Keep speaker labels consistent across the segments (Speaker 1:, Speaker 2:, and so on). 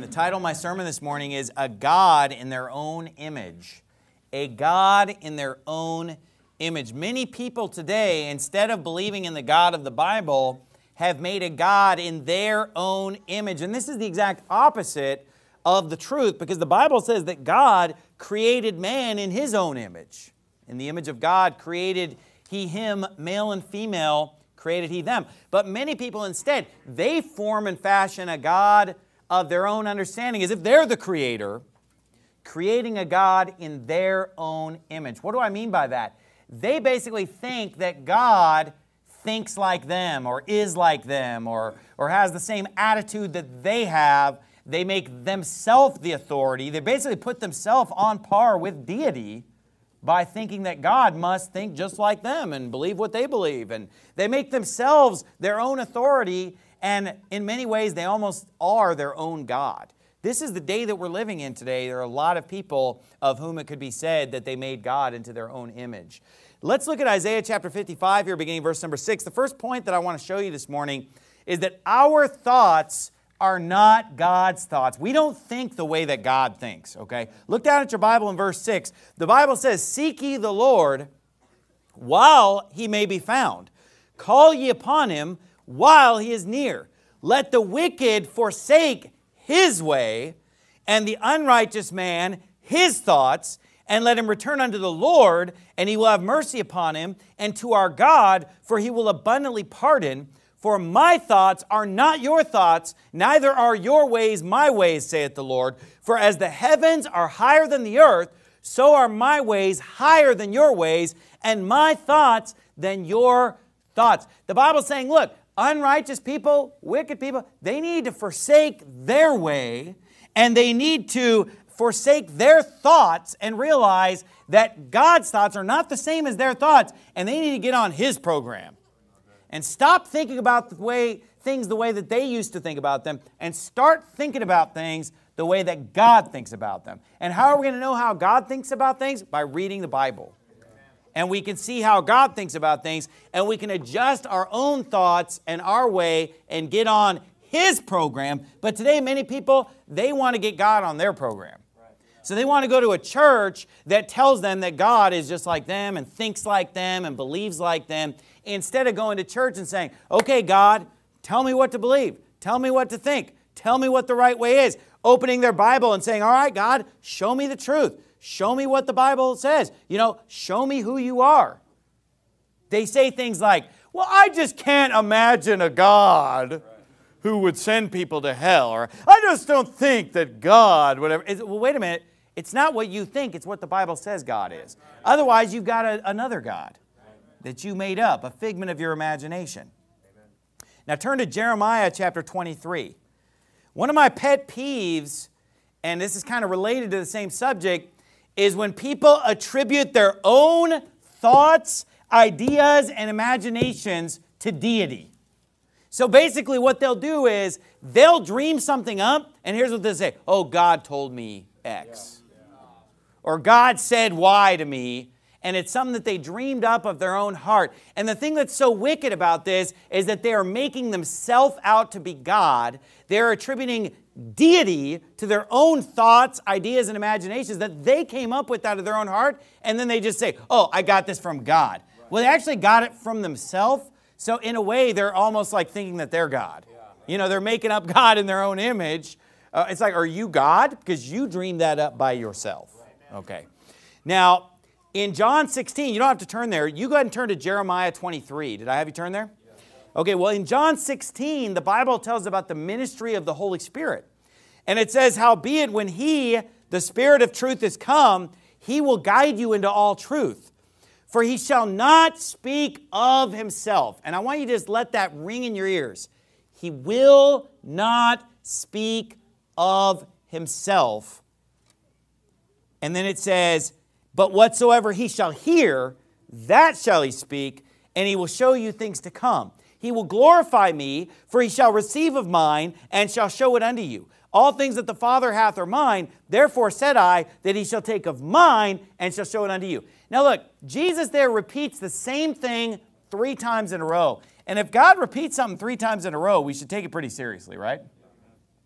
Speaker 1: And the title of my sermon this morning is A God in Their Own Image. A God in their own image. Many people today, instead of believing in the God of the Bible, have made a God in their own image. And this is the exact opposite of the truth, because the Bible says that God created man in His own image. In the image of God created He him, male and female created He them. But many people instead, they form and fashion a God of their own understanding, as if they're the creator, creating a God in their own image. What do I mean by that? They basically think that God thinks like them, or is like them, or has the same attitude that they have. They make themselves the authority. They basically put themselves on par with deity by thinking that God must think just like them and believe what they believe. And they make themselves their own authority, and in many ways they almost are their own God. This is the day that we're living in today. There are a lot of people of whom it could be said that they made God into their own image. Let's look at Isaiah chapter 55 here, beginning verse number 6. The first point that I want to show you this morning is that our thoughts are not God's thoughts. We don't think the way that God thinks, okay? Look down at your Bible in verse 6. The Bible says, "Seek ye the Lord while He may be found. Call ye upon Him while He is near. Let the wicked forsake his way, and the unrighteous man his thoughts, and let him return unto the Lord, and He will have mercy upon him, and to our God, for He will abundantly pardon. For my thoughts are not your thoughts, neither are your ways my ways, saith the Lord. For as the heavens are higher than the earth, so are my ways higher than your ways, and my thoughts than your thoughts." The Bible's saying, look, unrighteous people, wicked people, they need to forsake their way, and they need to forsake their thoughts and realize that God's thoughts are not the same as their thoughts, and they need to get on His program. And stop thinking about things the way that they used to think about them, and start thinking about things the way that God thinks about them. And how are we going to know how God thinks about things? By reading the Bible. And we can see how God thinks about things, and we can adjust our own thoughts and our way and get on His program. But today, many people, they want to get God on their program. So they want to go to a church that tells them that God is just like them and thinks like them and believes like them, instead of going to church and saying, "Okay, God, tell me what to believe. Tell me what to think. Tell me what the right way is." Opening their Bible and saying, "All right, God, show me the truth. Show me what the Bible says. Show me who you are." They say things like, "Well, I just can't imagine a God who would send people to hell." Or, "I just don't think that God," whatever. Well, wait a minute. It's not what you think. It's what the Bible says God is. Otherwise, you've got another God that you made up, a figment of your imagination. Now turn to Jeremiah chapter 23. One of my pet peeves, and this is kind of related to the same subject, is when people attribute their own thoughts, ideas, and imaginations to deity. So basically what they'll do is they'll dream something up, and here's what they'll say: "Oh, God told me X." Or "God said Y to me." And it's something that they dreamed up of their own heart. And the thing that's so wicked about this is that they are making themselves out to be God. They're attributing deity to their own thoughts, ideas, and imaginations that they came up with out of their own heart. And then they just say, "Oh, I got this from God." Well, they actually got it from themselves. So in a way, they're almost like thinking that they're God. They're making up God in their own image. It's like, are you God? Because you dreamed that up by yourself. Okay. Now, in John 16, you don't have to turn there. You go ahead and turn to Jeremiah 23. Did I have you turn there? Okay, well, in John 16, the Bible tells about the ministry of the Holy Spirit. And it says, "Howbeit when He, the Spirit of truth, is come, He will guide you into all truth. For He shall not speak of Himself." And I want you to just let that ring in your ears. He will not speak of Himself. And then it says, "But whatsoever He shall hear, that shall He speak, and He will show you things to come. He will glorify me, for He shall receive of mine, and shall show it unto you. All things that the Father hath are mine, therefore said I, that He shall take of mine, and shall show it unto you." Now look, Jesus there repeats the same thing 3 times in a row. And if God repeats something 3 times in a row, we should take it pretty seriously, right?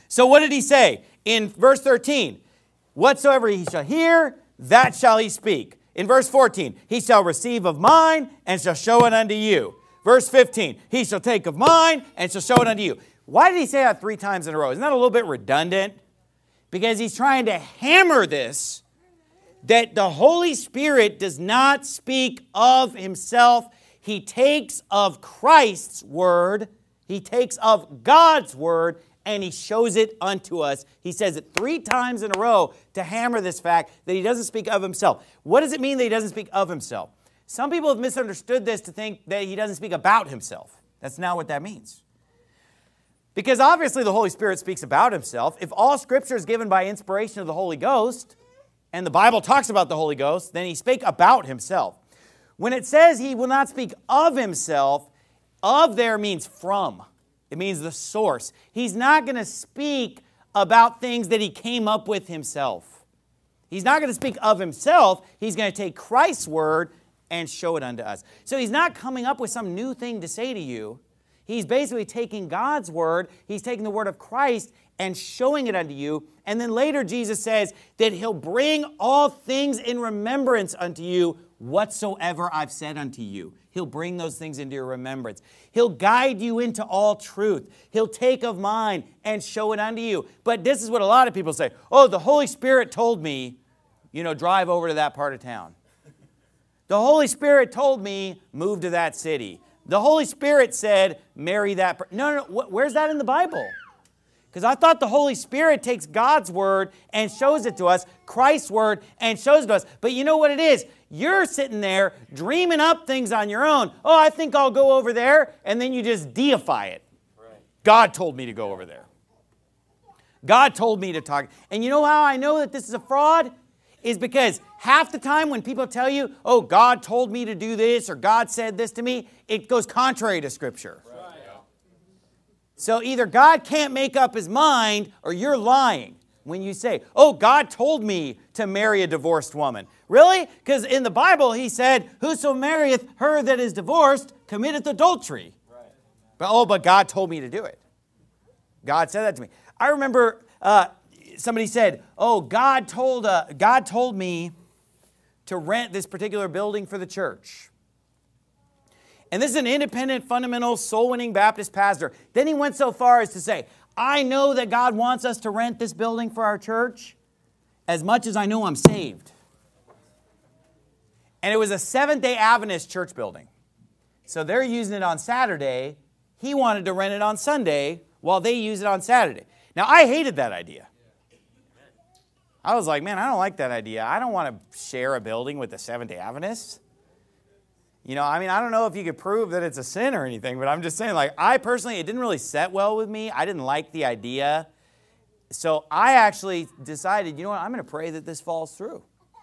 Speaker 1: So what did he say in verse 13? Whatsoever he shall hear, that shall he speak. In verse 14, he shall receive of mine and shall show it unto you. Verse 15, he shall take of mine and shall show it unto you. Why did he say that 3 times in a row? Isn't that a little bit redundant? Because he's trying to hammer this, that the Holy Spirit does not speak of himself. He takes of Christ's word, he takes of God's word, and he shows it unto us. He says it 3 times in a row to hammer this fact that he doesn't speak of himself. What does it mean that he doesn't speak of himself? Some people have misunderstood this to think that he doesn't speak about himself. That's not what that means. Because obviously the Holy Spirit speaks about himself. If all Scripture is given by inspiration of the Holy Ghost, and the Bible talks about the Holy Ghost, then he spake about himself. When it says he will not speak of himself, of there means from. It means the source. He's not going to speak about things that he came up with himself. He's not going to speak of himself. He's going to take Christ's word and show it unto us. So he's not coming up with some new thing to say to you. He's basically taking God's word, he's taking the word of Christ and showing it unto you. And then later Jesus says that he'll bring all things in remembrance unto you, whatsoever I've said unto you. He'll bring those things into your remembrance. He'll guide you into all truth. He'll take of mine and show it unto you. But this is what a lot of people say. Oh, the Holy Spirit told me, drive over to that part of town. The Holy Spirit told me, move to that city. The Holy Spirit said, marry that person. No. Where's that in the Bible? Because I thought the Holy Spirit takes God's word and shows it to us, Christ's word, and shows it to us. But you know what it is? You're sitting there dreaming up things on your own. Oh, I think I'll go over there. And then you just deify it. Right. God told me to go over there. God told me to talk. And you know how I know that this is a fraud? Is because half the time when people tell you, oh, God told me to do this or God said this to me, it goes contrary to Scripture. Right. So either God can't make up his mind or you're lying when you say, oh, God told me to marry a divorced woman. Really? Because in the Bible he said, whoso marrieth her that is divorced committeth adultery. Right. But God told me to do it. God said that to me. I remember somebody said, oh, God told me to rent this particular building for the church. And this is an independent, fundamental, soul-winning Baptist pastor. Then he went so far as to say, I know that God wants us to rent this building for our church as much as I know I'm saved. And it was a Seventh-day Adventist church building. So they're using it on Saturday. He wanted to rent it on Sunday while they use it on Saturday. Now, I hated that idea. I was like, man, I don't like that idea. I don't want to share a building with the Seventh-day Adventists. I don't know if you could prove that it's a sin or anything, but I'm just saying, I personally, it didn't really set well with me. I didn't like the idea. So I actually decided, you know what, I'm going to pray that this falls through.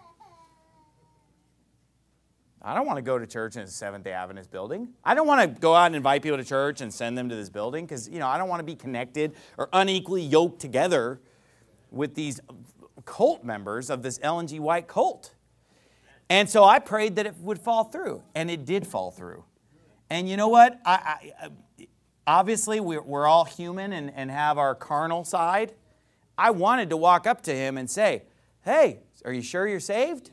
Speaker 1: I don't want to go to church in a Seventh-day Adventist building. I don't want to go out and invite people to church and send them to this building because, I don't want to be connected or unequally yoked together with these cult members of this Ellen G. White cult. And so I prayed that it would fall through, and it did fall through. And you know what? Obviously, we're all human and have our carnal side. I wanted to walk up to him and say, hey, are you sure you're saved?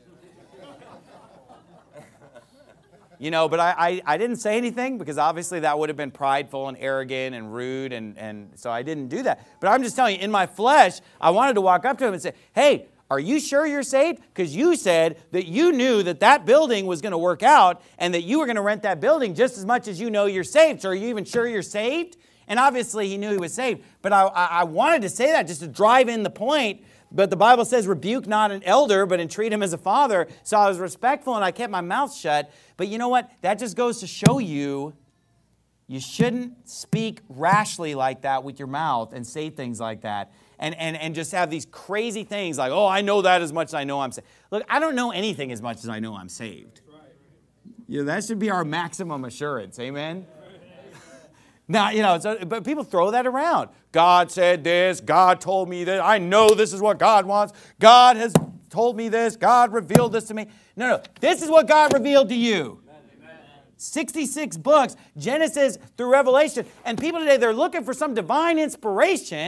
Speaker 1: But I didn't say anything because obviously that would have been prideful and arrogant and rude, and so I didn't do that. But I'm just telling you, in my flesh, I wanted to walk up to him and say, hey, are you sure you're saved? Because you said that you knew that that building was going to work out and that you were going to rent that building just as much as you know you're saved. So are you even sure you're saved? And obviously he knew he was saved. But I wanted to say that just to drive in the point. But the Bible says, rebuke not an elder, but entreat him as a father. So I was respectful and I kept my mouth shut. But you know what? That just goes to show you, you shouldn't speak rashly like that with your mouth and say things like that. And just have these crazy things like, oh, I know that as much as I know I'm saved. Look, I don't know anything as much as I know I'm saved. That should be our maximum assurance. Amen? Now, but people throw that around. God said this. God told me that. I know this is what God wants. God has told me this. God revealed this to me. No. This is what God revealed to you. 66 books, Genesis through Revelation. And people today, they're looking for some divine inspiration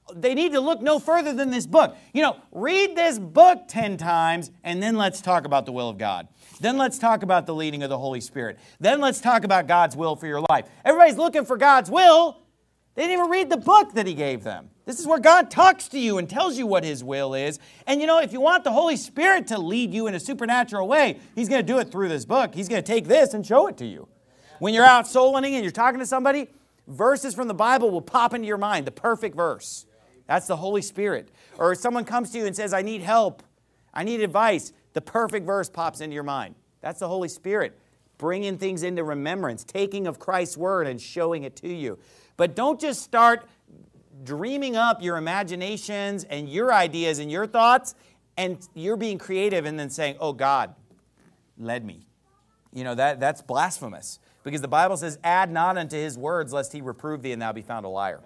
Speaker 1: They need to look no further than this book. Read this book 10 times, and then let's talk about the will of God. Then let's talk about the leading of the Holy Spirit. Then let's talk about God's will for your life. Everybody's looking for God's will. They didn't even read the book that He gave them. This is where God talks to you and tells you what His will is. And if you want the Holy Spirit to lead you in a supernatural way, He's going to do it through this book. He's going to take this and show it to you. When you're out soul winning and you're talking to somebody, verses from the Bible will pop into your mind, the perfect verse. That's the Holy Spirit. Or if someone comes to you and says, I need help, I need advice, the perfect verse pops into your mind. That's the Holy Spirit, bringing things into remembrance, taking of Christ's word and showing it to you. But don't just start dreaming up your imaginations and your ideas and your thoughts, and you're being creative and then saying, oh, God led me. That's blasphemous. Because the Bible says, add not unto His words, lest He reprove thee and thou be found a liar.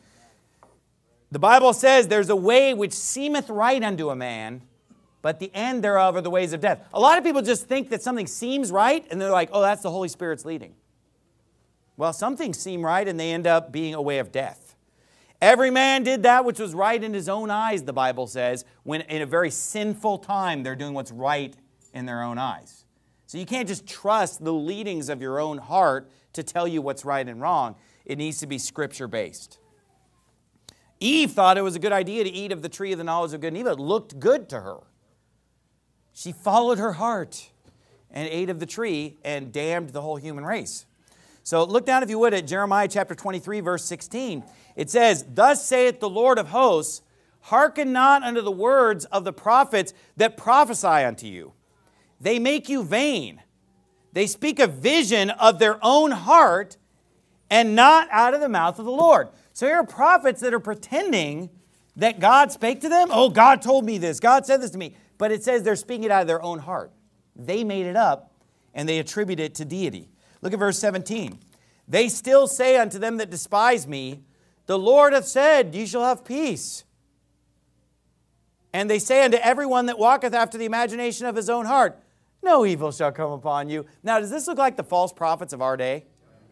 Speaker 1: The Bible says there's a way which seemeth right unto a man, but the end thereof are the ways of death. A lot of people just think that something seems right, and they're like, oh, that's the Holy Spirit's leading. Well, some things seem right, and they end up being a way of death. Every man did that which was right in his own eyes, the Bible says, when in a very sinful time they're doing what's right in their own eyes. So you can't just trust the leadings of your own heart to tell you what's right and wrong. It needs to be Scripture-based. Eve thought it was a good idea to eat of the tree of the knowledge of good and evil. It looked good to her. She followed her heart and ate of the tree and damned the whole human race. So look down, if you would, at Jeremiah chapter 23, verse 16. It says, thus saith the Lord of hosts, hearken not unto the words of the prophets that prophesy unto you. They make you vain. They speak a vision of their own heart and not out of the mouth of the Lord. So here are prophets that are pretending that God spake to them. Oh, God told me this. God said this to me. But it says they're speaking it out of their own heart. They made it up and they attribute it to deity. Look at verse 17. They still say unto them that despise me, the Lord hath said, ye shall have peace. And they say unto everyone that walketh after the imagination of his own heart, no evil shall come upon you. Now, does this look like the false prophets of our day?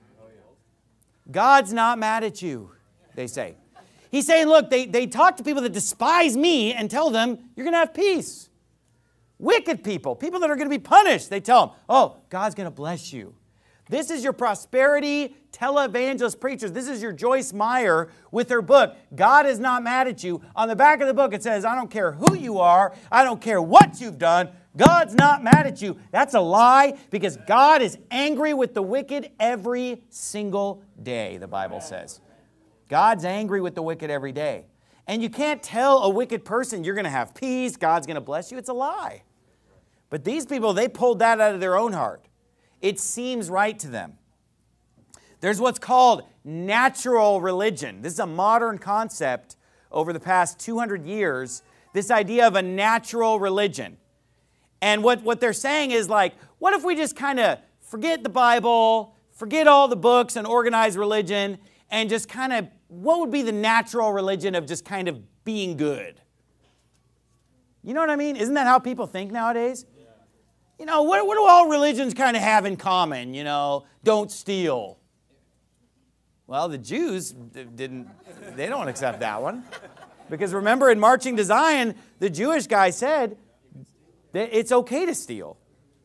Speaker 1: God's not mad at you, they say. He's saying, look, they talk to people that despise me and tell them, you're going to have peace. Wicked people, people that are going to be punished, they tell them, oh, God's going to bless you. This is your prosperity televangelist preachers. This is your Joyce Meyer with her book, God is Not Mad at You. On the back of the book it says, I don't care who you are, I don't care what you've done, God's not mad at you. That's a lie, because God is angry with the wicked every single day, the Bible says. God's angry with the wicked every day. And you can't tell a wicked person you're going to have peace, God's going to bless you. It's a lie. But these people, they pulled that out of their own heart. It seems right to them. There's what's called natural religion. This is a modern concept over the past 200 years, this idea of a natural religion. And what they're saying is like, what if we just kind of forget the Bible, forget all the books and organized religion, and just kind of, what would be the natural religion of just kind of being good? You know what I mean? Isn't that how people think nowadays? Yeah. You know, what do all religions kind of have in common? You know, don't steal. Well, the Jews they don't accept that one. Because remember, in Marching to Zion, the Jewish guy said that it's okay to steal.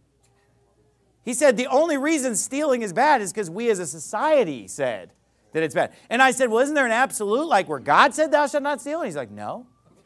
Speaker 1: He said the only reason stealing is bad is because we as a society said that it's bad. And I said, well, isn't there an absolute, like where God said thou shalt not steal? And he's like, no.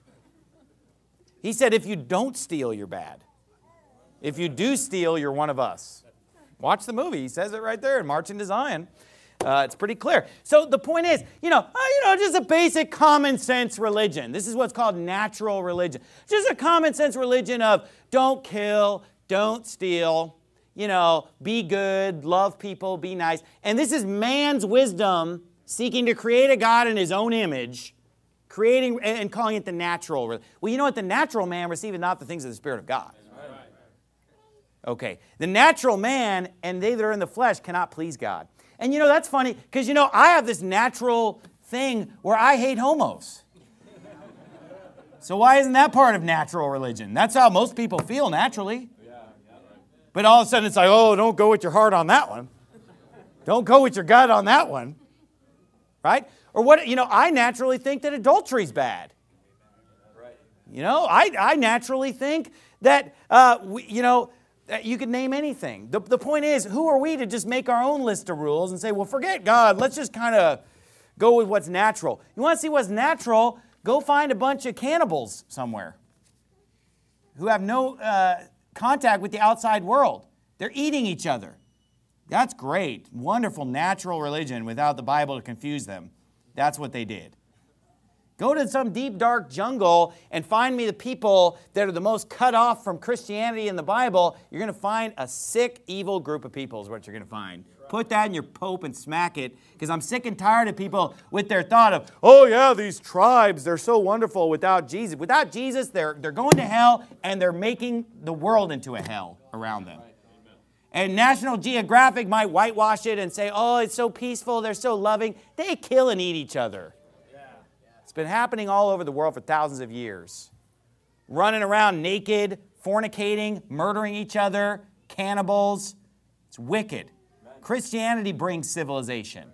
Speaker 1: He said, if you don't steal, you're bad. If you do steal, you're one of us. Watch the movie. He says it right there in Marching to Zion. It's pretty clear. So the point is, just a basic common sense religion. This is what's called natural religion. Just a common sense religion of don't kill, don't steal, be good, love people, be nice. And this is man's wisdom seeking to create a God in his own image, creating and calling it the natural. Well, you know what? The natural man receiveth not the things of the Spirit of God. Okay. The natural man and they that are in the flesh cannot please God. And that's funny because, I have this natural thing where I hate homos. So why isn't that part of natural religion? That's how most people feel naturally. But all of a sudden it's like, oh, don't go with your heart on that one. Don't go with your gut on that one. right? Or what, I naturally think that adultery is bad. I naturally think that, that you could name anything. The point is, who are we to just make our own list of rules and say, well, forget God, let's just kind of go with what's natural. You want to see what's natural? Go find a bunch of cannibals somewhere who have no contact with the outside world. They're eating each other. That's great. Wonderful natural religion without the Bible to confuse them. That's what they did. Go to some deep, dark jungle and find me the people that are the most cut off from Christianity in the Bible. You're going to find a sick, evil group of people is what you're going to find. Put that in your pope and smack it, because I'm sick and tired of people with their thought of, oh yeah, these tribes, they're so wonderful without Jesus. Without Jesus, they're going to hell, and they're making the world into a hell around them. And National Geographic might whitewash it and say, oh, it's so peaceful, they're so loving. They kill and eat each other. It's been happening all over the world for thousands of years. Running around naked, fornicating, murdering each other, cannibals. It's wicked. Christianity brings civilization.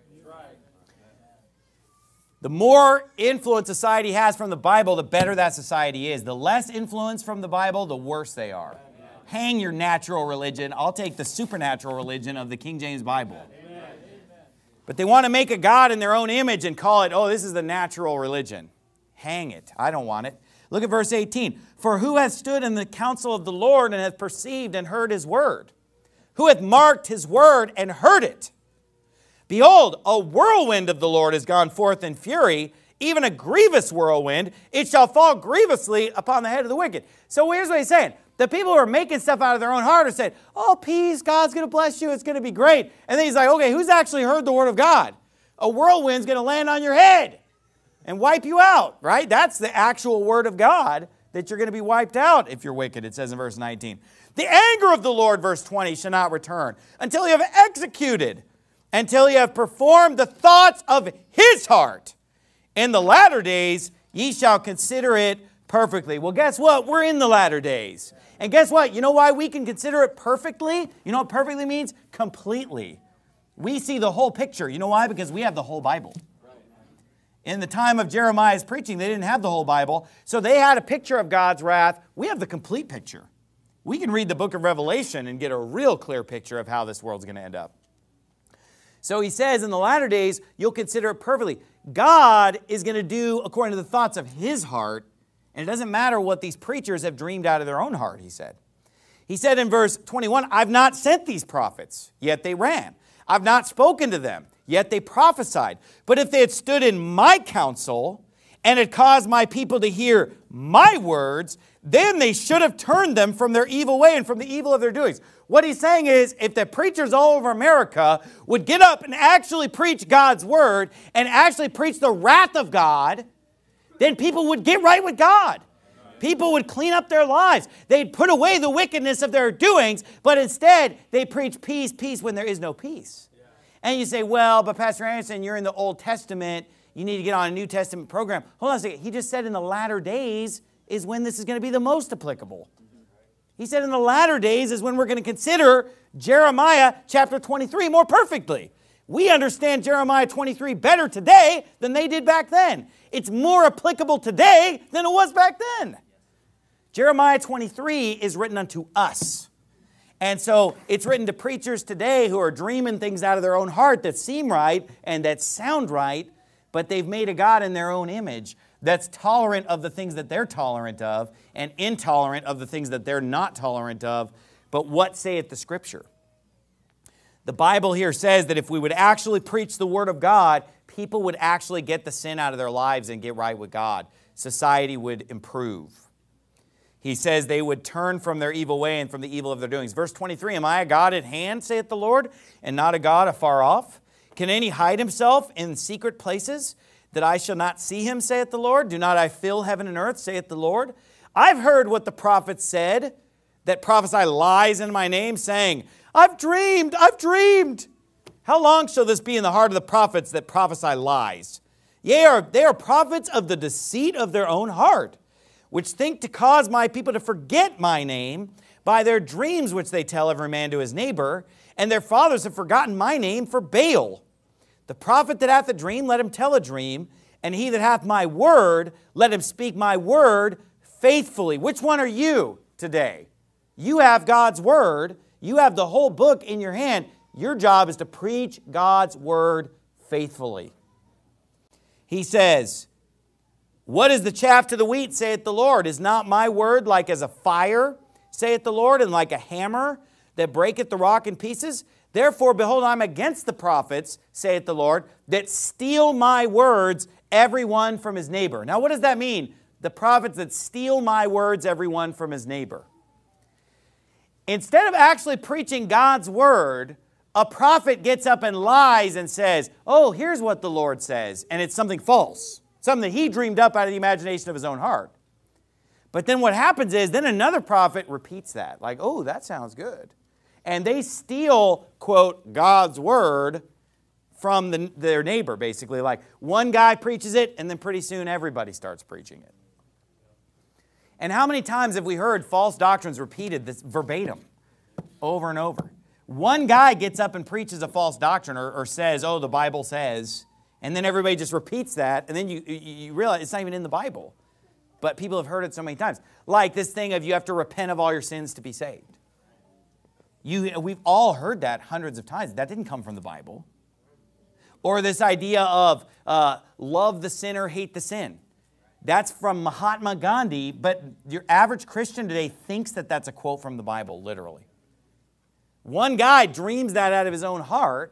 Speaker 1: The more influence society has from the Bible, the better that society is. The less influence from the Bible, the worse they are. Hang your natural religion. I'll take the supernatural religion of the King James Bible. But they want to make a God in their own image and call it, oh, this is the natural religion. Hang it. I don't want it. Look at verse 18. For who hath stood in the counsel of the Lord and hath perceived and heard his word? Who hath marked his word and heard it? Behold, a whirlwind of the Lord is gone forth in fury, even a grievous whirlwind. It shall fall grievously upon the head of the wicked. So here's what he's saying. The people who are making stuff out of their own heart are saying, oh, peace, God's going to bless you, it's going to be great. And then he's like, okay, who's actually heard the word of God? A whirlwind's going to land on your head and wipe you out, right? That's the actual word of God, that you're going to be wiped out if you're wicked, it says in verse 19. The anger of the Lord, verse 20, shall not return until you have executed, until you have performed the thoughts of his heart. In the latter days, ye shall consider it perfectly. Well, guess what? We're in the latter days. And guess what? You know why we can consider it perfectly? You know what perfectly means? Completely. We see the whole picture. You know why? Because we have the whole Bible. In the time of Jeremiah's preaching, they didn't have the whole Bible. So they had a picture of God's wrath. We have the complete picture. We can read the book of Revelation and get a real clear picture of how this world's going to end up. So he says, in the latter days, you'll consider it perfectly. God is going to do according to the thoughts of his heart. And it doesn't matter what these preachers have dreamed out of their own heart, he said. He said in verse 21, I've not sent these prophets, yet they ran. I've not spoken to them, yet they prophesied. But if they had stood in my counsel and had caused my people to hear my words, then they should have turned them from their evil way and from the evil of their doings. What he's saying is, if the preachers all over America would get up and actually preach God's word and actually preach the wrath of God, then people would get right with God. People would clean up their lives. They'd put away the wickedness of their doings, but instead they preach peace, peace when there is no peace. And you say, well, but Pastor Anderson, you're in the Old Testament. You need to get on a New Testament program. Hold on a second. He just said in the latter days is when this is going to be the most applicable. He said in the latter days is when we're going to consider Jeremiah chapter 23 more perfectly. We understand Jeremiah 23 better today than they did back then. It's more applicable today than it was back then. Jeremiah 23 is written unto us. And so it's written to preachers today who are dreaming things out of their own heart that seem right and that sound right, but they've made a God in their own image that's tolerant of the things that they're tolerant of and intolerant of the things that they're not tolerant of. But what saith the Scripture? The Bible here says that if we would actually preach the Word of God, people would actually get the sin out of their lives and get right with God. Society would improve. He says they would turn from their evil way and from the evil of their doings. Verse 23, am I a God at hand, saith the Lord, and not a God afar off? Can any hide himself in secret places, that I shall not see him, saith the Lord? Do not I fill heaven and earth, saith the Lord? I've heard what the prophets said, that prophesy lies in my name, saying, I've dreamed, I've dreamed. How long shall this be in the heart of the prophets that prophesy lies? Yea, they are prophets of the deceit of their own heart, which think to cause my people to forget my name by their dreams which they tell every man to his neighbor, and their fathers have forgotten my name for Baal. The prophet that hath a dream, let him tell a dream. And he that hath my word, let him speak my word faithfully. Which one are you today? You have God's word. You have the whole book in your hand. Your job is to preach God's word faithfully. He says, what is the chaff to the wheat, saith the Lord? Is not my word like as a fire, saith the Lord, and like a hammer that breaketh the rock in pieces? Therefore, behold, I am against the prophets, saith the Lord, that steal my words, every one from his neighbor. Now, what does that mean? The prophets that steal my words, every one from his neighbor. Instead of actually preaching God's word, a prophet gets up and lies and says, oh, here's what the Lord says, and it's something false, something that he dreamed up out of the imagination of his own heart. But then what happens is, then another prophet repeats that, like, oh, that sounds good. And they steal, quote, God's word from their neighbor, basically. Like, one guy preaches it, and then pretty soon everybody starts preaching it. And how many times have we heard false doctrines repeated this verbatim over and over? One guy gets up and preaches a false doctrine or says, oh, the Bible says, and then everybody just repeats that, and then you realize it's not even in the Bible. But people have heard it so many times. Like this thing of you have to repent of all your sins to be saved. We've all heard that hundreds of times. That didn't come from the Bible. Or this idea of love the sinner, hate the sin. That's from Mahatma Gandhi, but your average Christian today thinks that that's a quote from the Bible, literally. One guy dreams that out of his own heart.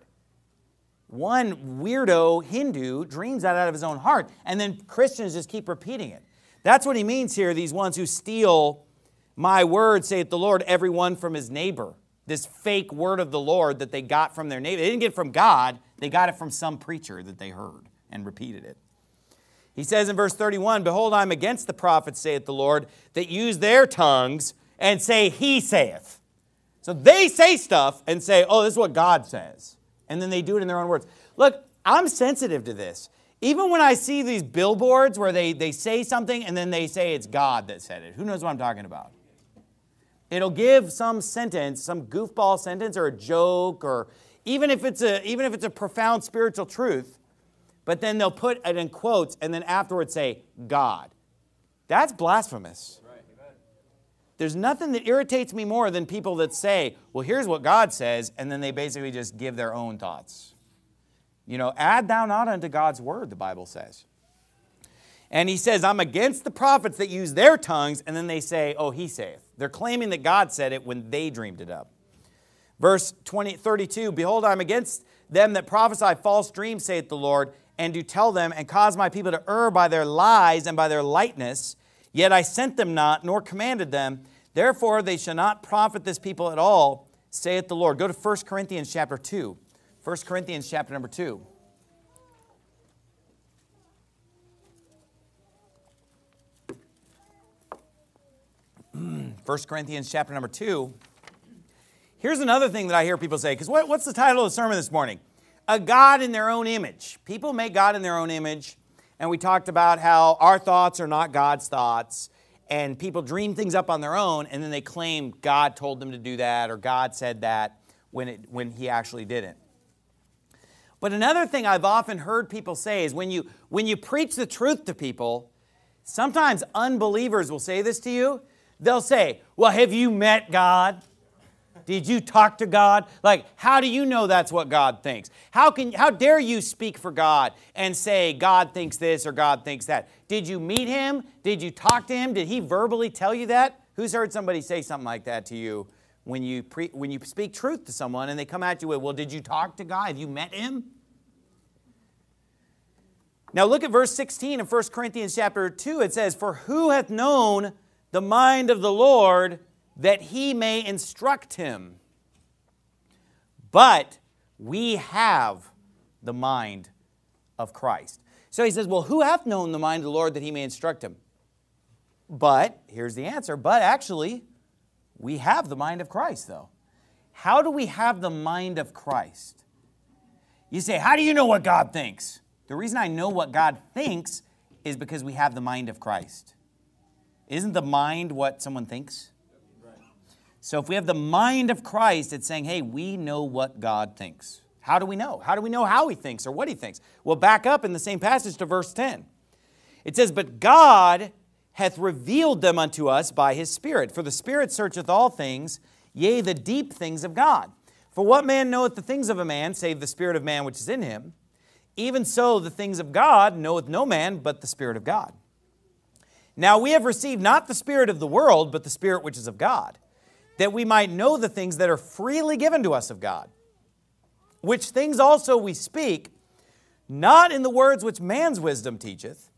Speaker 1: One weirdo Hindu dreams that out of his own heart. And then Christians just keep repeating it. That's what he means here, these ones who steal my word, saith the Lord, every one from his neighbor. This fake word of the Lord that they got from their neighbor. They didn't get it from God. They got it from some preacher that they heard and repeated it. He says in verse 31, behold, I am against the prophets, saith the Lord, that use their tongues and say, he saith. So they say stuff and say, oh, this is what God says. And then they do it in their own words. Look, I'm sensitive to this. Even when I see these billboards where they say something and then they say it's God that said it. Who knows what I'm talking about? It'll give some sentence, some goofball sentence or a joke, or even if it's a profound spiritual truth, but then they'll put it in quotes and then afterwards say, God. That's blasphemous. Right. There's nothing that irritates me more than people that say, well, here's what God says, and then they basically just give their own thoughts. You know, add thou not unto God's word, the Bible says. And he says, I'm against the prophets that use their tongues, and then they say, oh, he saith. They're claiming that God said it when they dreamed it up. Verse 32, behold, I am against them that prophesy false dreams, saith the Lord, and do tell them, and cause my people to err by their lies and by their lightness. Yet I sent them not, nor commanded them. Therefore they shall not profit this people at all, saith the Lord. Go to 1 Corinthians chapter 2. 1 Corinthians chapter number 2. 1 Corinthians chapter number 2. Here's another thing that I hear people say, because what's the title of the sermon this morning? A God in their own image. People make God in their own image, and we talked about how our thoughts are not God's thoughts, and people dream things up on their own, and then they claim God told them to do that, or God said that when He actually didn't. But another thing I've often heard people say is when you preach the truth to people, sometimes unbelievers will say this to you. They'll say, well, have you met God? Did you talk to God? Like, how do you know that's what God thinks? How dare you speak for God and say God thinks this or God thinks that? Did you meet Him? Did you talk to Him? Did He verbally tell you that? Who's heard somebody say something like that to you when you speak truth to someone and they come at you with, well, did you talk to God? Have you met Him? Now look at verse 16 of 1 Corinthians chapter 2. It says, for who hath known the mind of the Lord that He may instruct him? But we have the mind of Christ. So he says, well, who hath known the mind of the Lord that He may instruct him? But, here's the answer, but actually, we have the mind of Christ, though. How do we have the mind of Christ? You say, how do you know what God thinks? The reason I know what God thinks is because we have the mind of Christ. Isn't the mind what someone thinks? So if we have the mind of Christ, it's saying, hey, we know what God thinks. How do we know? How do we know how he thinks or what he thinks? Well, back up in the same passage to verse 10. It says, but God hath revealed them unto us by his Spirit. For the Spirit searcheth all things, yea, the deep things of God. For what man knoweth the things of a man, save the spirit of man which is in him? Even so the things of God knoweth no man but the Spirit of God. Now we have received not the spirit of the world, but the Spirit which is of God, that we might know the things that are freely given to us of God. Which things also we speak, not in the words which man's wisdom teacheth,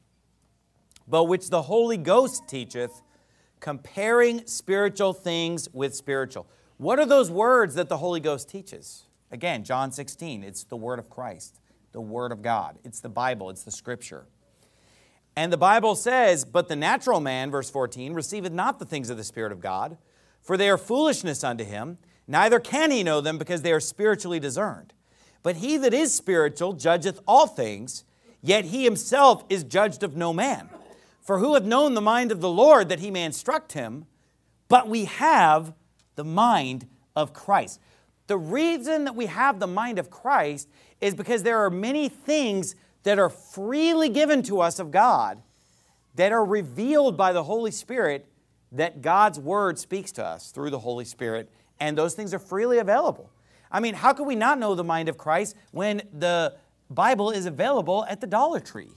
Speaker 1: but which the Holy Ghost teacheth, comparing spiritual things with spiritual. What are those words that the Holy Ghost teaches? Again, John 16, it's the Word of Christ, the Word of God. It's the Bible, it's the Scripture. And the Bible says, but the natural man, verse 14, receiveth not the things of the Spirit of God, for they are foolishness unto him, neither can he know them, because they are spiritually discerned. But he that is spiritual judgeth all things, yet he himself is judged of no man. For who hath known the mind of the Lord, that he may instruct him? But we have the mind of Christ. The reason that we have the mind of Christ is because there are many things that are freely given to us of God, that are revealed by the Holy Spirit, that God's Word speaks to us through the Holy Spirit, and those things are freely available. I mean, how could we not know the mind of Christ when the Bible is available at the Dollar Tree?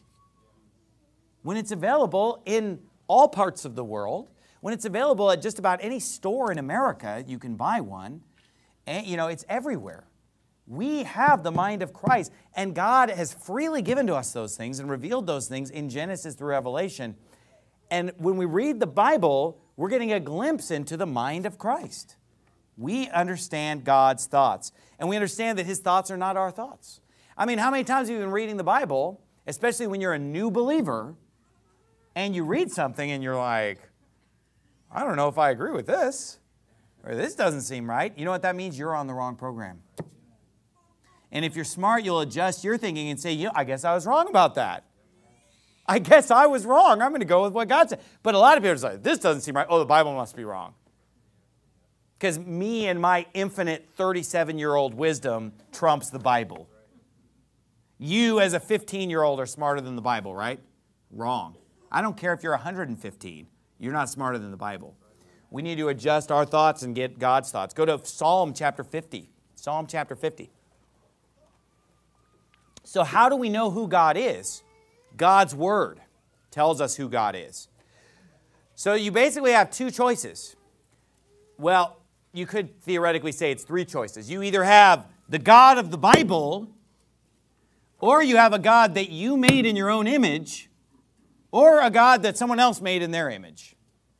Speaker 1: When it's available in all parts of the world, when it's available at just about any store in America, you can buy one, and it's everywhere. We have the mind of Christ, and God has freely given to us those things and revealed those things in Genesis through Revelation. And when we read the Bible, we're getting a glimpse into the mind of Christ. We understand God's thoughts, and we understand that his thoughts are not our thoughts. I mean, how many times have you been reading the Bible, especially when you're a new believer, and you read something and you're like, I don't know if I agree with this, or this doesn't seem right. You know what that means? You're on the wrong program. And if you're smart, you'll adjust your thinking and say, I guess I was wrong about that. I guess I was wrong. I'm going to go with what God said. But a lot of people are like, this doesn't seem right. Oh, the Bible must be wrong. Because me and my infinite 37-year-old wisdom trumps the Bible. You as a 15-year-old are smarter than the Bible, right? Wrong. I don't care if you're 115. You're not smarter than the Bible. We need to adjust our thoughts and get God's thoughts. Go to Psalm chapter 50. Psalm chapter 50. So how do we know who God is? God's Word tells us who God is. So you basically have two choices. Well, you could theoretically say it's three choices. You either have the God of the Bible, or you have a God that you made in your own image, or a God that someone else made in their image.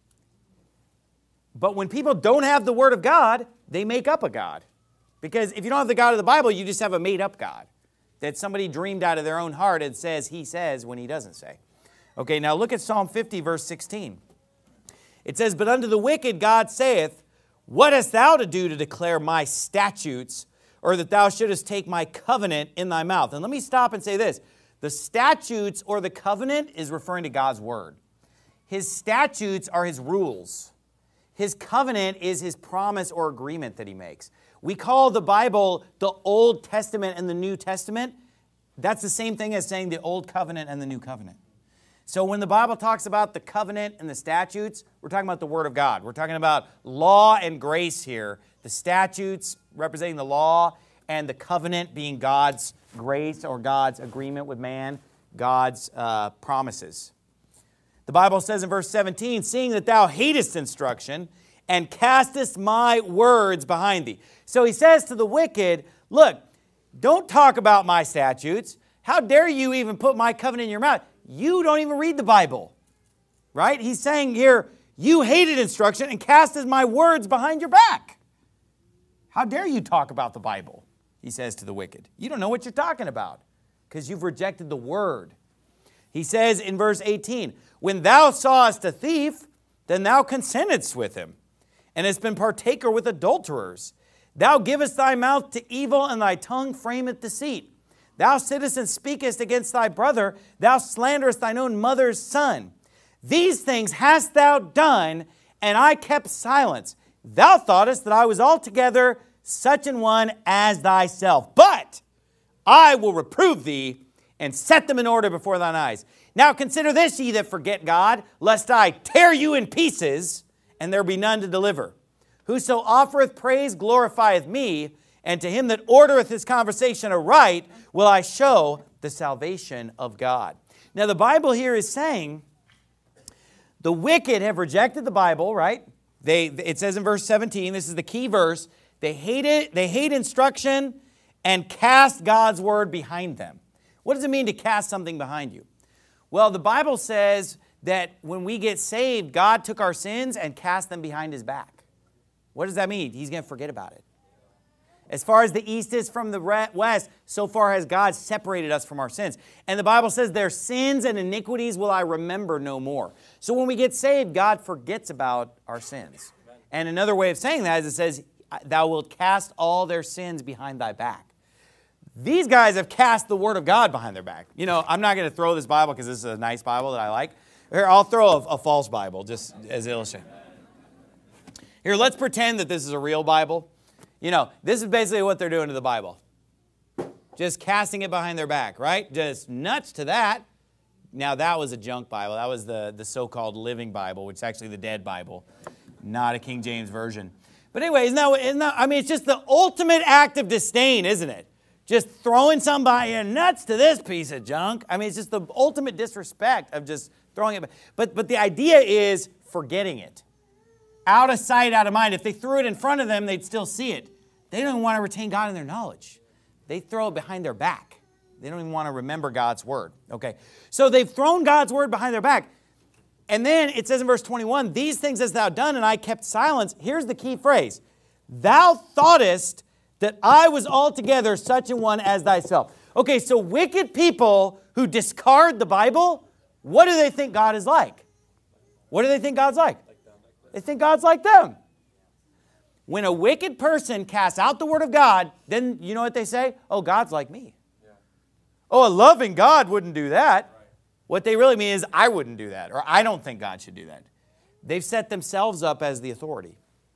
Speaker 1: But when people don't have the Word of God, they make up a God. Because if you don't have the God of the Bible, you just have a made-up God that somebody dreamed out of their own heart and says he says when he doesn't say. Okay, now look at Psalm 50, verse 16. It says, but unto the wicked God saith, what hast thou to do to declare my statutes, or that thou shouldest take my covenant in thy mouth? And let me stop and say this. The statutes or the covenant is referring to God's Word. His statutes are his rules. His covenant is his promise or agreement that he makes. We call the Bible the Old Testament and the New Testament. That's the same thing as saying the Old Covenant and the New Covenant. So when the Bible talks about the covenant and the statutes, we're talking about the Word of God. We're talking about law and grace here. The statutes representing the law, and the covenant being God's grace or God's agreement with man, God's promises. The Bible says in verse 17, seeing that thou hatest instruction and castest my words behind thee. So he says to the wicked, look, don't talk about my statutes. How dare you even put my covenant in your mouth? You don't even read the Bible, right? He's saying here, you hated instruction and casted my words behind your back. How dare you talk about the Bible? He says to the wicked. You don't know what you're talking about because you've rejected the Word. He says in verse 18, when thou sawest a thief, then thou consentedst with him, and hast been partaker with adulterers. Thou givest thy mouth to evil, and thy tongue frameth deceit. Thou sittest and speakest against thy brother. Thou slanderest thine own mother's son. These things hast thou done, and I kept silence. Thou thoughtest that I was altogether such an one as thyself. But I will reprove thee and set them in order before thine eyes. Now consider this, ye that forget God, lest I tear you in pieces, and there be none to deliver. Whoso offereth praise glorifieth me, and to him that ordereth his conversation aright will I show the salvation of God. Now the Bible here is saying the wicked have rejected the Bible, right? It says in verse 17, this is the key verse, they hate it, they hate instruction and cast God's word behind them. What does it mean to cast something behind you? Well, the Bible says that when we get saved, God took our sins and cast them behind his back. What does that mean? He's going to forget about it. As far as the east is from the west, so far has God separated us from our sins. And the Bible says, their sins and iniquities will I remember no more. So when we get saved, God forgets about our sins. And another way of saying that is it says, thou wilt cast all their sins behind thy back. These guys have cast the word of God behind their back. You know, I'm not going to throw this Bible because this is a nice Bible that I like. Here, I'll throw a false Bible just as illustration. Here, let's pretend that this is a real Bible. You know, this is basically what they're doing to the Bible. Just casting it behind their back, right? Just nuts to that. Now, that was a junk Bible. That was the so-called Living Bible, which is actually the Dead Bible, not a King James Version. But anyway, it's just the ultimate act of disdain, isn't it? Just throwing somebody nuts to this piece of junk. I mean, it's just the ultimate disrespect of just throwing it. But the idea is forgetting it. Out of sight, out of mind. If they threw it in front of them, they'd still see it. They don't even want to retain God in their knowledge. They throw it behind their back. They don't even want to remember God's word. Okay, so they've thrown God's word behind their back. And then it says in verse 21, these things hast thou done, and I kept silence. Here's the key phrase. Thou thoughtest that I was altogether such a one as thyself. Okay, so wicked people who discard the Bible, what do they think God is like? What do they think God's like? They think God's like them. When a wicked person casts out the word of God, then you know what they say? Oh, God's like me. Yeah. Oh, a loving God wouldn't do that. Right. What they really mean is I wouldn't do that, or I don't think God should do that. They've set themselves up as the authority.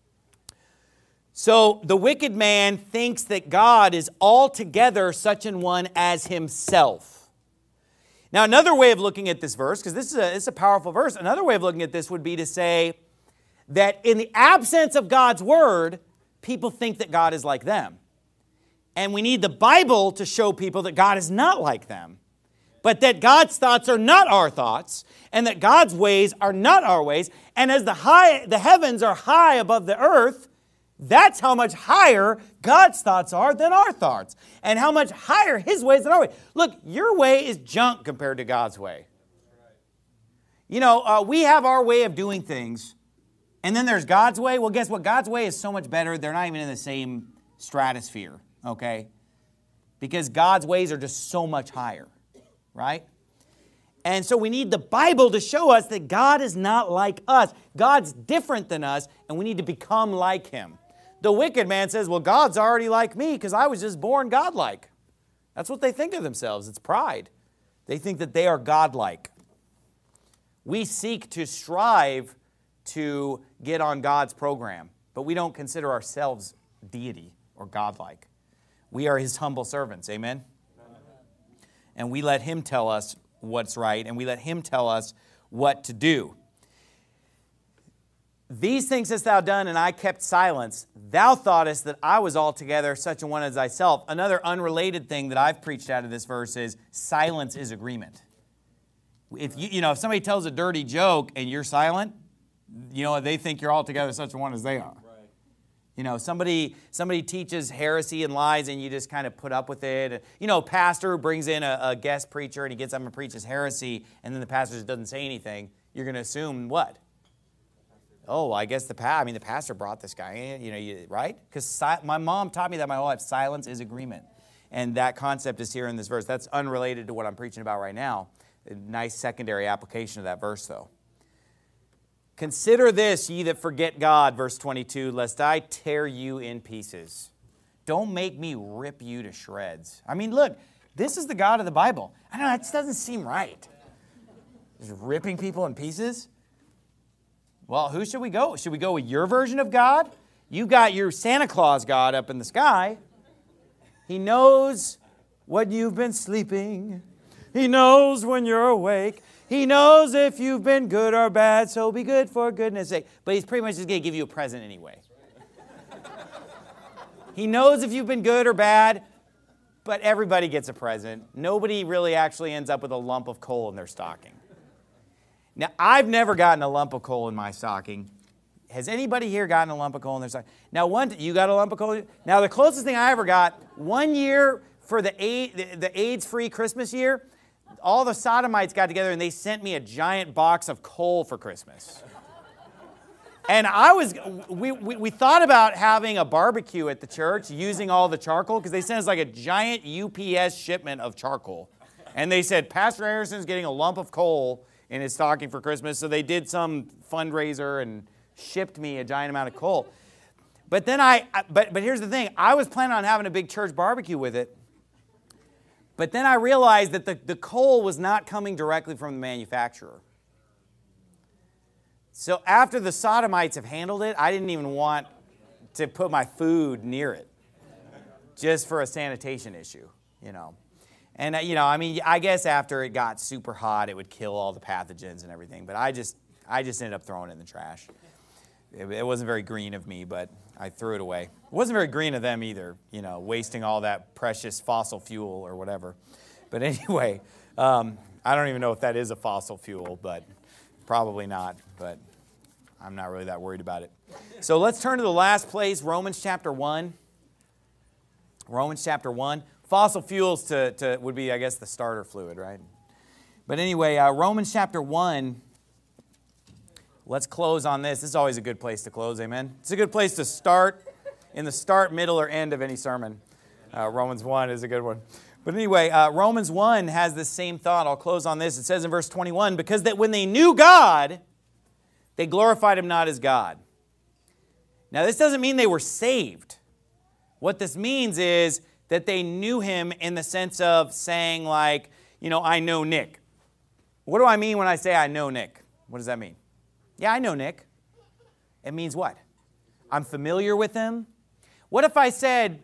Speaker 1: So the wicked man thinks that God is altogether such an one as himself. Now, another way of looking at this verse, because this is a powerful verse, another way of looking at this would be to say that in the absence of God's word, people think that God is like them. And we need the Bible to show people that God is not like them, but that God's thoughts are not our thoughts, and that God's ways are not our ways. And as the heavens are high above the earth, that's how much higher God's thoughts are than our thoughts, and how much higher his ways than our way. Look, your way is junk compared to God's way. You know, we have our way of doing things, and then there's God's way. Well, guess what? God's way is so much better. They're not even in the same stratosphere, okay? Because God's ways are just so much higher, right? And so we need the Bible to show us that God is not like us. God's different than us, and we need to become like him. The wicked man says, well, God's already like me because I was just born godlike. That's what they think of themselves. It's pride. They think that they are godlike. We seek to strive to get on God's program, but we don't consider ourselves deity or godlike. We are his humble servants, amen? And we let him tell us what's right, and we let him tell us what to do. These things hast thou done, and I kept silence. Thou thoughtest that I was altogether such a one as thyself. Another unrelated thing that I've preached out of this verse is silence is agreement. If if somebody tells a dirty joke and you're silent, they think you're altogether such a one as they are. Right. You know, somebody teaches heresy and lies and you just kind of put up with it. You know, pastor brings in a guest preacher and he gets up and preaches heresy, and then the pastor just doesn't say anything. You're going to assume what? Oh, I guess the pastor brought this guy in, right? Because my mom taught me that my whole life. Silence is agreement. And that concept is here in this verse. That's unrelated to what I'm preaching about right now. A nice secondary application of that verse, though. Consider this, ye that forget God, verse 22, lest I tear you in pieces. Don't make me rip you to shreds. I mean, look, this is the God of the Bible. I know, that doesn't seem right. Just ripping people in pieces? Well, who should we go? Should we go with your version of God? You got your Santa Claus God up in the sky. He knows when you've been sleeping. He knows when you're awake. He knows if you've been good or bad, so be good for goodness sake. But he's pretty much just going to give you a present anyway. He knows if you've been good or bad, but everybody gets a present. Nobody really actually ends up with a lump of coal in their stocking. Now, I've never gotten a lump of coal in my stocking. Has anybody here gotten a lump of coal in their stocking? Now, you got a lump of coal? Now, the closest thing I ever got, one year for the AIDS-free Christmas year, all the sodomites got together and they sent me a giant box of coal for Christmas. And we thought about having a barbecue at the church using all the charcoal because they sent us like a giant UPS shipment of charcoal. And they said, Pastor Harrison's getting a lump of coal in his stocking for Christmas. So they did some fundraiser and shipped me a giant amount of coal. But then but here's the thing. I was planning on having a big church barbecue with it. But then I realized that the coal was not coming directly from the manufacturer. So after the sodomites have handled it, I didn't even want to put my food near it, just for a sanitation issue, you know. And, you know, I mean, I guess after it got super hot, it would kill all the pathogens and everything. But I just ended up throwing it in the trash. It wasn't very green of me, but I threw it away. It wasn't very green of them either, you know, wasting all that precious fossil fuel or whatever. But anyway, I don't even know if that is a fossil fuel, but probably not, but I'm not really that worried about it. So let's turn to the last place, Romans chapter 1. Romans chapter 1. Fossil fuels would be, I guess, the starter fluid, right? But anyway, Romans chapter 1, let's close on this. This is always a good place to close, amen? It's a good place to start in the start, middle, or end of any sermon. Romans 1 is a good one. But anyway, Romans 1 has this same thought. I'll close on this. It says in verse 21, because that when they knew God, they glorified Him not as God. Now, this doesn't mean they were saved. What this means is that they knew Him in the sense of saying like, you know, I know Nick. What do I mean when I say I know Nick? What does that mean? Yeah, I know Nick. It means what? I'm familiar with him. What if I said,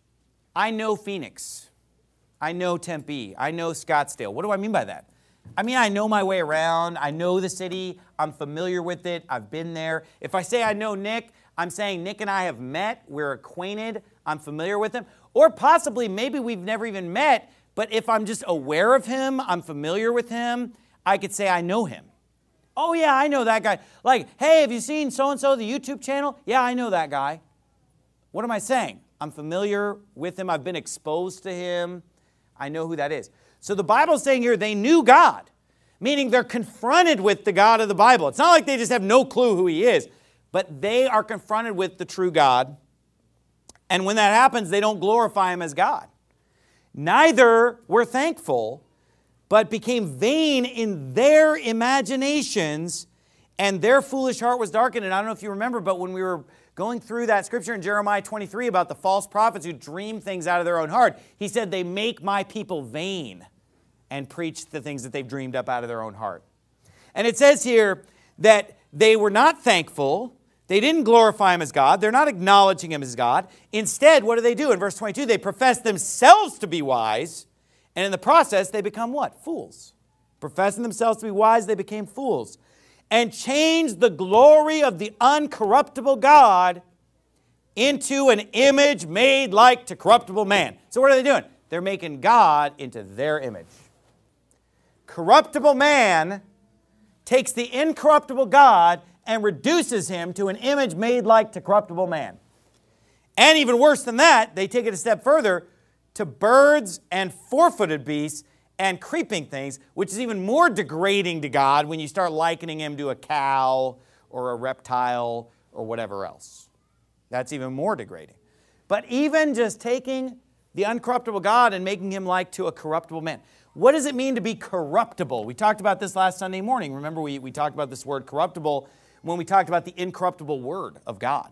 Speaker 1: I know Phoenix? I know Tempe. I know Scottsdale. What do I mean by that? I mean, I know my way around. I know the city. I'm familiar with it. I've been there. If I say I know Nick, I'm saying Nick and I have met. We're acquainted. I'm familiar with him. Or possibly, maybe we've never even met, but if I'm just aware of him, I'm familiar with him, I could say I know him. Oh, yeah, I know that guy. Like, hey, have you seen so-and-so, the YouTube channel? Yeah, I know that guy. What am I saying? I'm familiar with him. I've been exposed to him. I know who that is. So the Bible's saying here they knew God, meaning they're confronted with the God of the Bible. It's not like they just have no clue who He is, but they are confronted with the true God. And when that happens, they don't glorify Him as God. Neither were thankful, but became vain in their imaginations, and their foolish heart was darkened. And I don't know if you remember, but when we were going through that scripture in Jeremiah 23 about the false prophets who dream things out of their own heart, he said, they make my people vain and preach the things that they've dreamed up out of their own heart. And it says here that they were not thankful. They didn't glorify Him as God. They're not acknowledging Him as God. Instead, what do? In verse 22, they profess themselves to be wise, and in the process, they become what? Fools. Professing themselves to be wise, they became fools. And changed the glory of the uncorruptible God into an image made like to corruptible man. So what are they doing? They're making God into their image. Corruptible man takes the incorruptible God and reduces Him to an image made like to corruptible man. And even worse than that, they take it a step further to birds and four-footed beasts and creeping things, which is even more degrading to God when you start likening Him to a cow or a reptile or whatever else. That's even more degrading. But even just taking the uncorruptible God and making Him like to a corruptible man. What does it mean to be corruptible? We talked about this last Sunday morning. Remember, we talked about this word corruptible when we talked about the incorruptible Word of God.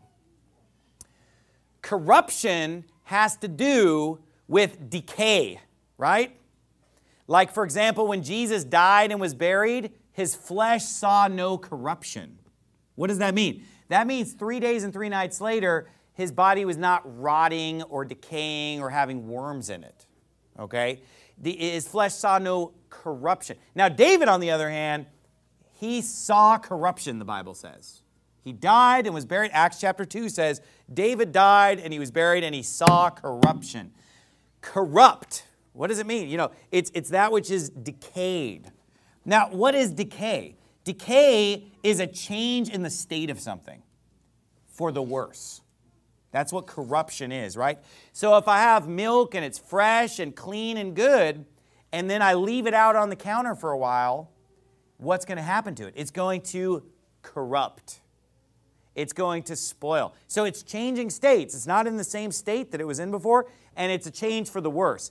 Speaker 1: Corruption has to do with decay, right? Like, for example, when Jesus died and was buried, His flesh saw no corruption. What does that mean? That means 3 days and 3 nights later, his body was not rotting or decaying or having worms in it. Okay? His flesh saw no corruption. Now, David, on the other hand, he saw corruption, the Bible says. He died and was buried. Acts chapter 2 says, David died and he was buried and he saw corruption. Corrupt. What does it mean? You know, it's that which is decayed. Now, what is decay? Decay is a change in the state of something for the worse. That's what corruption is, right? So if I have milk and it's fresh and clean and good, and then I leave it out on the counter for a while, what's going to happen to it? It's going to corrupt. It's going to spoil. So it's changing states. It's not in the same state that it was in before, and it's a change for the worse.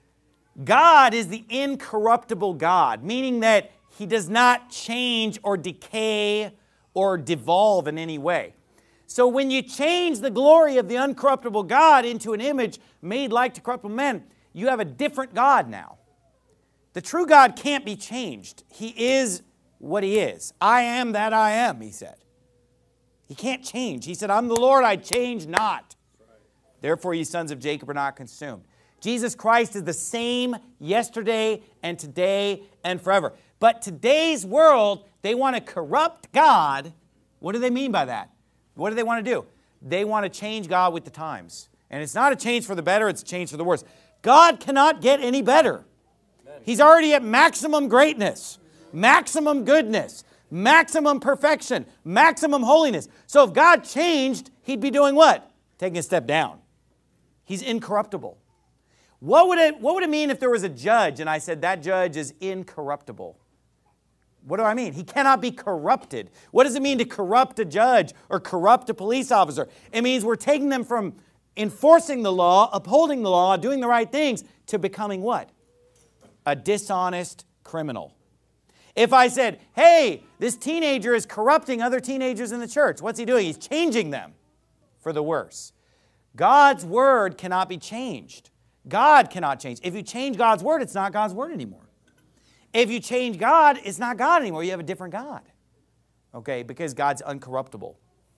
Speaker 1: God is the incorruptible God, meaning that He does not change or decay or devolve in any way. So when you change the glory of the uncorruptible God into an image made like to corruptible men, you have a different God now. The true God can't be changed. He is what He is. I am that I am, He said. He can't change. He said, I'm the Lord, I change not. Therefore, ye sons of Jacob are not consumed. Jesus Christ is the same yesterday and today and forever. But today's world, they want to corrupt God. What do they mean by that? What do they want to do? They want to change God with the times. And it's not a change for the better, it's a change for the worse. God cannot get any better. He's already at maximum greatness, maximum goodness, maximum perfection, maximum holiness. So if God changed, He'd be doing what? Taking a step down. He's incorruptible. What would it mean if there was a judge and I said that judge is incorruptible? What do I mean? He cannot be corrupted. What does it mean to corrupt a judge or corrupt a police officer? It means we're taking them from enforcing the law, upholding the law, doing the right things, to becoming what? A dishonest criminal. If I said, hey, this teenager is corrupting other teenagers in the church, what's he doing? He's changing them for the worse. God's word cannot be changed. God cannot change. If you change God's word, it's not God's word anymore. If you change God, it's not God anymore. You have a different God. Okay, because God's uncorruptible.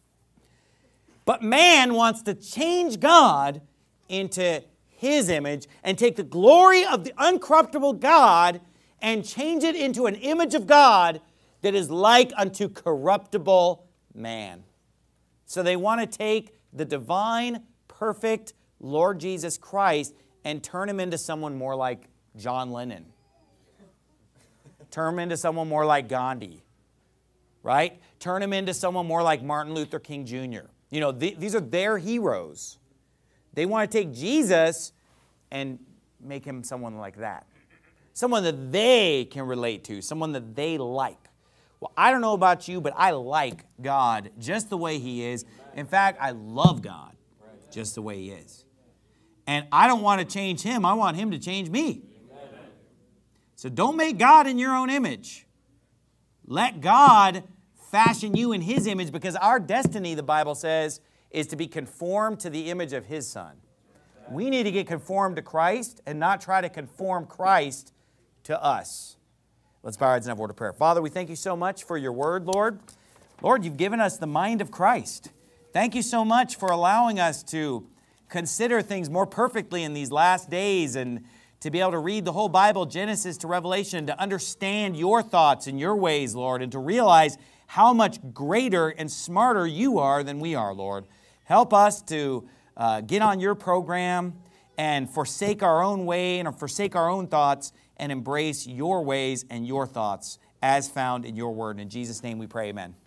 Speaker 1: But man wants to change God into His image and take the glory of the uncorruptible God and change it into an image of God that is like unto corruptible man. So they want to take the divine, perfect Lord Jesus Christ and turn Him into someone more like John Lennon. Turn Him into someone more like Gandhi. Right? Turn Him into someone more like Martin Luther King Jr. You know, these are their heroes. They want to take Jesus and make Him someone like that. Someone that they can relate to. Someone that they like. Well, I don't know about you, but I like God just the way He is. In fact, I love God just the way He is. And I don't want to change Him. I want Him to change me. So don't make God in your own image. Let God fashion you in His image, because our destiny, the Bible says, is to be conformed to the image of His Son. We need to get conformed to Christ and not try to conform Christ to us. Let's bow our heads and have a word of prayer. Father, we thank You so much for Your word, Lord. Lord, You've given us the mind of Christ. Thank You so much for allowing us to consider things more perfectly in these last days and to be able to read the whole Bible, Genesis to Revelation, to understand Your thoughts and Your ways, Lord, and to realize how much greater and smarter You are than we are, Lord. Help us to get on Your program and forsake our own way and forsake our own thoughts and embrace Your ways and Your thoughts as found in Your word. In Jesus' name we pray, amen.